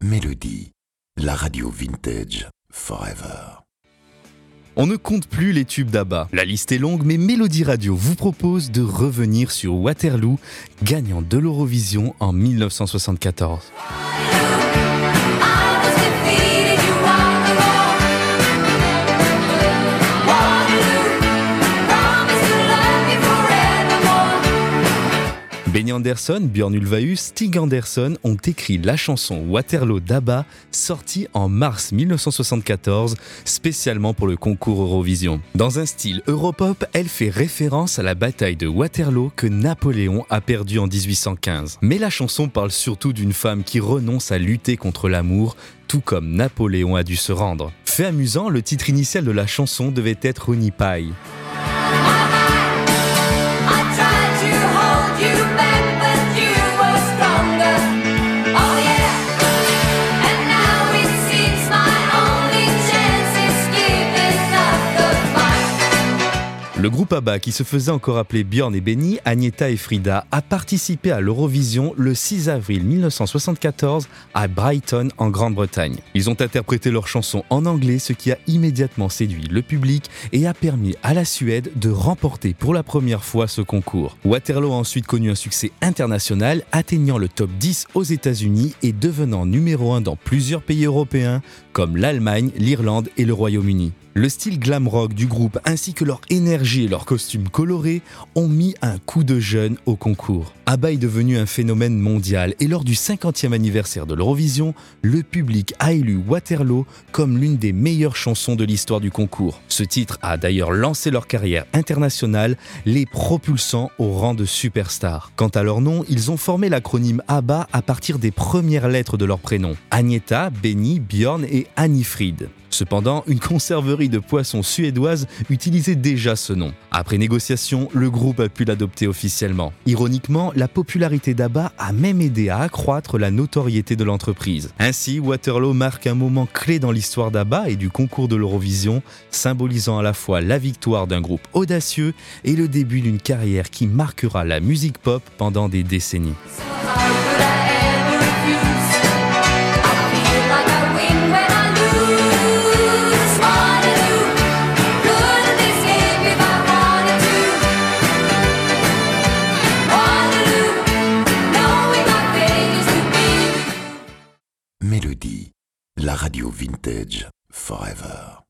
Mélodie, la radio vintage forever. On ne compte plus les tubes d'ABBA. La liste est longue, mais Mélodie Radio vous propose de revenir sur Waterloo, gagnant de l'Eurovision en 1974. Benny Andersson, Björn Ulvaeus, Stig Andersson ont écrit la chanson Waterloo d'ABBA, sortie en mars 1974, spécialement pour le concours Eurovision. Dans un style europop, elle fait référence à la bataille de Waterloo que Napoléon a perdue en 1815. Mais la chanson parle surtout d'une femme qui renonce à lutter contre l'amour, tout comme Napoléon a dû se rendre. Fait amusant, le titre initial de la chanson devait être Honey Pie. Le groupe ABBA, qui se faisait encore appeler Björn et Benny, Agnetha et Frida, a participé à l'Eurovision le 6 avril 1974 à Brighton, en Grande-Bretagne. Ils ont interprété leur chanson en anglais, ce qui a immédiatement séduit le public et a permis à la Suède de remporter pour la première fois ce concours. Waterloo a ensuite connu un succès international, atteignant le top 10 aux États-Unis et devenant numéro 1 dans plusieurs pays européens comme l'Allemagne, l'Irlande et le Royaume-Uni. Le style glam rock du groupe ainsi que leur énergie et leurs costumes colorés ont mis un coup de jeune au concours. ABBA est devenu un phénomène mondial et lors du 50e anniversaire de l'Eurovision, le public a élu Waterloo comme l'une des meilleures chansons de l'histoire du concours. Ce titre a d'ailleurs lancé leur carrière internationale, les propulsant au rang de superstars. Quant à leur nom, ils ont formé l'acronyme ABBA à partir des premières lettres de leur prénom: Agnetha, Benny, Björn et Anni-Frid. Cependant, une conserverie de poissons suédoise utilisait déjà ce nom. Après négociation, le groupe a pu l'adopter officiellement. Ironiquement, la popularité d'ABBA a même aidé à accroître la notoriété de l'entreprise. Ainsi, Waterloo marque un moment clé dans l'histoire d'ABBA et du concours de l'Eurovision, symbolisant à la fois la victoire d'un groupe audacieux et le début d'une carrière qui marquera la musique pop pendant des décennies. Mélodie, la radio vintage forever.